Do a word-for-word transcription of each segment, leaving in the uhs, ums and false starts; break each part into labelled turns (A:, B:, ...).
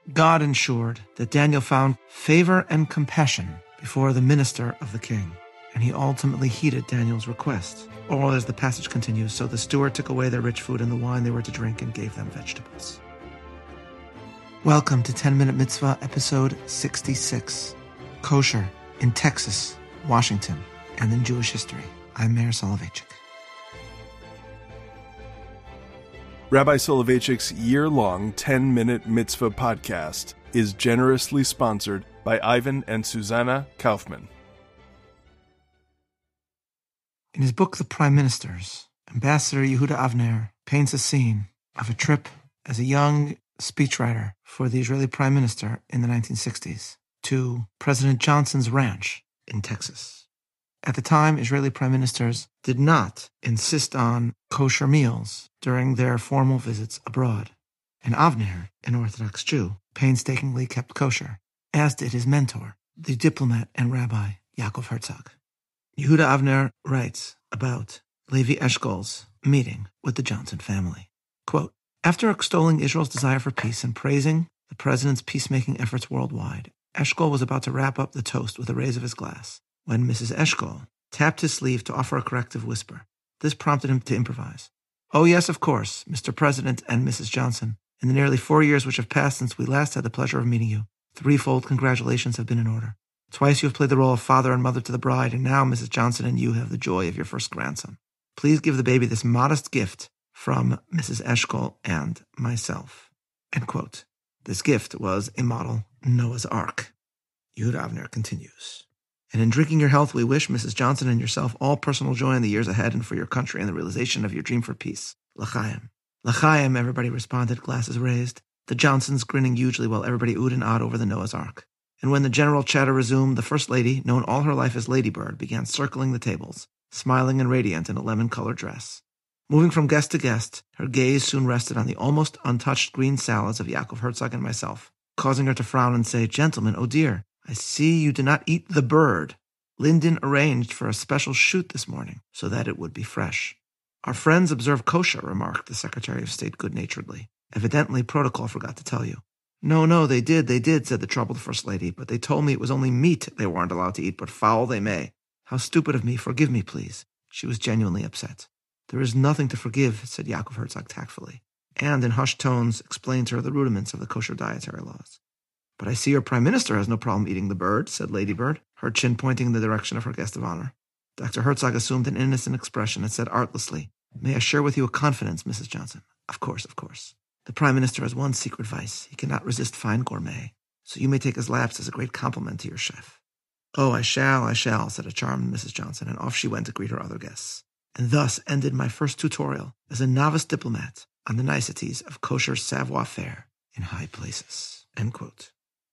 A: God ensured that Daniel found favor and compassion before the minister of the king, and he ultimately heeded Daniel's request. Or, as the passage continues, so the steward took away their rich food and the wine they were to drink and gave them vegetables. Welcome to ten minute Mitzvah, episode sixty-six, Kosher in Texas, Washington, and in Jewish history. I'm Meir Soloveichik.
B: Rabbi Soloveitchik's year-long ten minute Mitzvah podcast is generously sponsored by Ivan and Susanna Kaufman.
A: In his book, The Prime Ministers, Ambassador Yehuda Avner paints a scene of a trip as a young speechwriter for the Israeli Prime Minister in the nineteen sixties to President Johnson's ranch in Texas. At the time, Israeli prime ministers did not insist on kosher meals during their formal visits abroad. And Avner, an Orthodox Jew, painstakingly kept kosher, as did his mentor, the diplomat and rabbi Yaakov Herzog. Yehuda Avner writes about Levi Eshkol's meeting with the Johnson family. Quote, after extolling Israel's desire for peace and praising the president's peacemaking efforts worldwide, Eshkol was about to wrap up the toast with a raise of his glass when Missus Eshkol tapped his sleeve to offer a corrective whisper. This prompted him to improvise. Oh yes, of course, Mister President and Missus Johnson. In the nearly four years which have passed since we last had the pleasure of meeting you, threefold congratulations have been in order. Twice you have played the role of father and mother to the bride, and now Missus Johnson and you have the joy of your first grandson. Please give the baby this modest gift from Missus Eshkol and myself. End quote. This gift was a model Noah's Ark. Yehuda Avner continues. And in drinking your health, we wish Missus Johnson and yourself all personal joy in the years ahead and for your country and the realization of your dream for peace. L'chaim. L'chaim, everybody responded, glasses raised, the Johnsons grinning hugely while everybody oohed and ahed over the Noah's Ark. And when the general chatter resumed, the First Lady, known all her life as Lady Bird, began circling the tables, smiling and radiant in a lemon-colored dress. Moving from guest to guest, her gaze soon rested on the almost untouched green salads of Yaakov Herzog and myself, causing her to frown and say, gentlemen, oh dear, I see you did not eat the bird. Lyndon arranged for a special shoot this morning so that it would be fresh. Our friends observe kosher, remarked the Secretary of State good-naturedly. Evidently, protocol forgot to tell you. No, no, they did, they did, said the troubled First Lady, but they told me it was only meat they weren't allowed to eat, but fowl they may. How stupid of me. Forgive me, please. She was genuinely upset. There is nothing to forgive, said Yaakov Herzog tactfully, and in hushed tones explained to her the rudiments of the kosher dietary laws. But I see your Prime Minister has no problem eating the bird, said Lady Bird, her chin pointing in the direction of her guest of honor. Doctor Herzog assumed an innocent expression and said artlessly, may I share with you a confidence, Missus Johnson? Of course, of course. The Prime Minister has one secret vice. He cannot resist fine gourmet, so you may take his lapse as a great compliment to your chef. Oh, I shall, I shall, said a charmed Missus Johnson, and off she went to greet her other guests. And thus ended my first tutorial as a novice diplomat on the niceties of kosher savoir-faire in high places. End quote.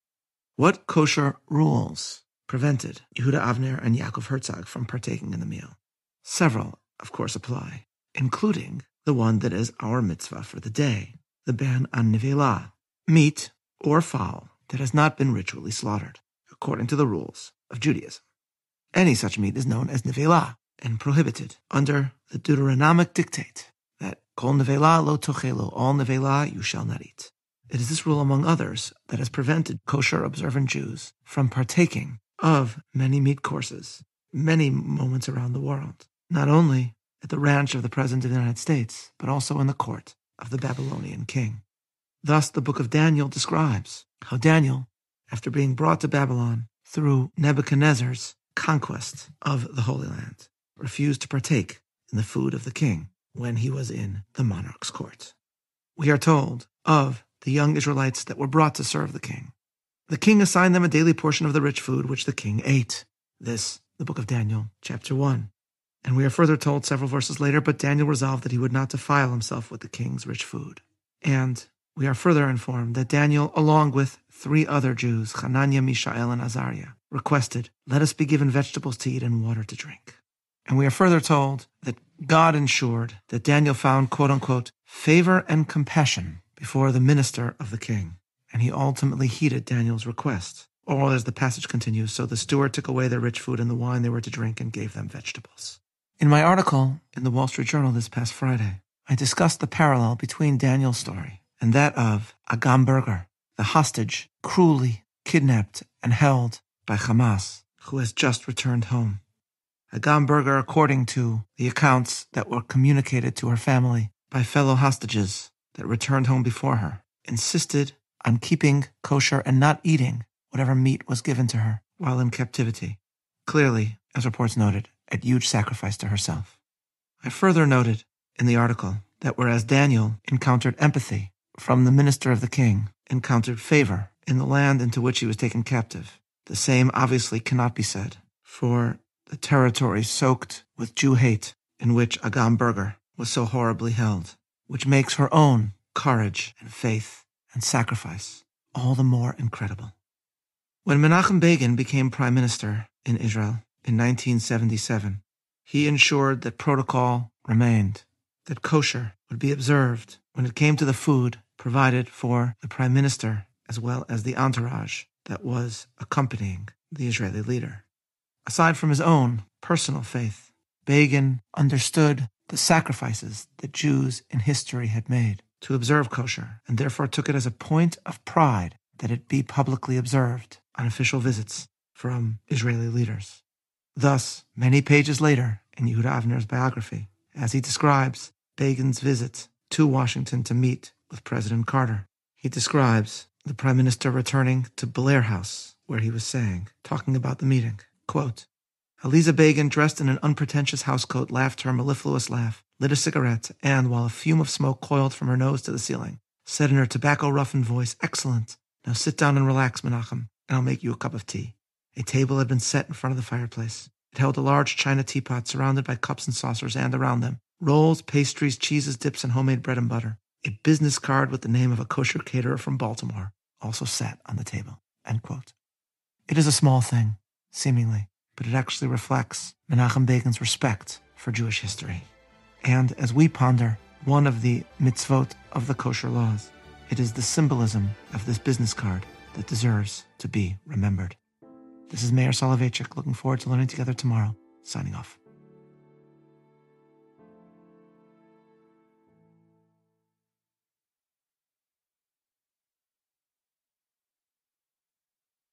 A: What kosher rules prevented Yehuda Avner and Yaakov Herzog from partaking in the meal? Several, of course, apply, including the one that is our mitzvah for the day, the ban on nevelah, meat or fowl that has not been ritually slaughtered, according to the rules of Judaism. Any such meat is known as nevelah and prohibited under the Deuteronomic dictate that kol nevelah lo tochelu, all nevelah you shall not eat. It is this rule, among others, that has prevented kosher-observant Jews from partaking of many meat courses, many moments around the world, not only at the ranch of the President of the United States, but also in the court of the Babylonian king. Thus, the book of Daniel describes how Daniel, after being brought to Babylon through Nebuchadnezzar's conquest of the Holy Land, refused to partake in the food of the king when he was in the monarch's court. We are told of the young Israelites that were brought to serve the king. The king assigned them a daily portion of the rich food which the king ate. This, the book of Daniel, chapter one. And we are further told several verses later, but Daniel resolved that he would not defile himself with the king's rich food. And we are further informed that Daniel, along with three other Jews, Hananiah, Mishael, and Azariah, requested, let us be given vegetables to eat and water to drink. And we are further told that God ensured that Daniel found, quote-unquote, favor and compassion before the minister of the king, and he ultimately heeded Daniel's request. Or, as the passage continues, so the steward took away their rich food and the wine they were to drink and gave them vegetables. In my article in the Wall Street Journal this past Friday, I discussed the parallel between Daniel's story and that of Agam Berger, the hostage cruelly kidnapped and held by Hamas, who has just returned home. Agam Berger, according to the accounts that were communicated to her family by fellow hostages that returned home before her, insisted on keeping kosher and not eating whatever meat was given to her while in captivity. Clearly, as reports noted, at huge sacrifice to herself. I further noted in the article that whereas Daniel encountered empathy from the minister of the king, encountered favor in the land into which he was taken captive, the same obviously cannot be said for the territory soaked with Jew hate in which Agam Berger was so horribly held, which makes her own courage and faith and sacrifice all the more incredible. When Menachem Begin became prime minister in Israel in nineteen seventy-seven, he ensured that protocol remained, that kosher would be observed when it came to the food provided for the prime minister as well as the entourage that was accompanying the Israeli leader. Aside from his own personal faith, Begin understood the sacrifices that Jews in history had made to observe kosher, and therefore took it as a point of pride that it be publicly observed on official visits from Israeli leaders. Thus, many pages later in Yehuda Avner's biography, as he describes Begin's visit to Washington to meet with President Carter, he describes the prime minister returning to Blair House, where he was saying, talking about the meeting, quote, Aliza Begin, dressed in an unpretentious housecoat, laughed her mellifluous laugh, lit a cigarette, and, while a fume of smoke coiled from her nose to the ceiling, said in her tobacco-roughened voice, Excellent. Now sit down and relax, Menachem, and I'll make you a cup of tea. A table had been set in front of the fireplace. It held a large china teapot surrounded by cups and saucers, and around them, rolls, pastries, cheeses, dips, and homemade bread and butter. A business card with the name of a kosher caterer from Baltimore also sat on the table. End quote. It is a small thing, seemingly, but it actually reflects Menachem Begin's respect for Jewish history. And as we ponder one of the mitzvot of the kosher laws, it is the symbolism of this business card that deserves to be remembered. This is Meir Soloveichik, looking forward to learning together tomorrow. Signing off.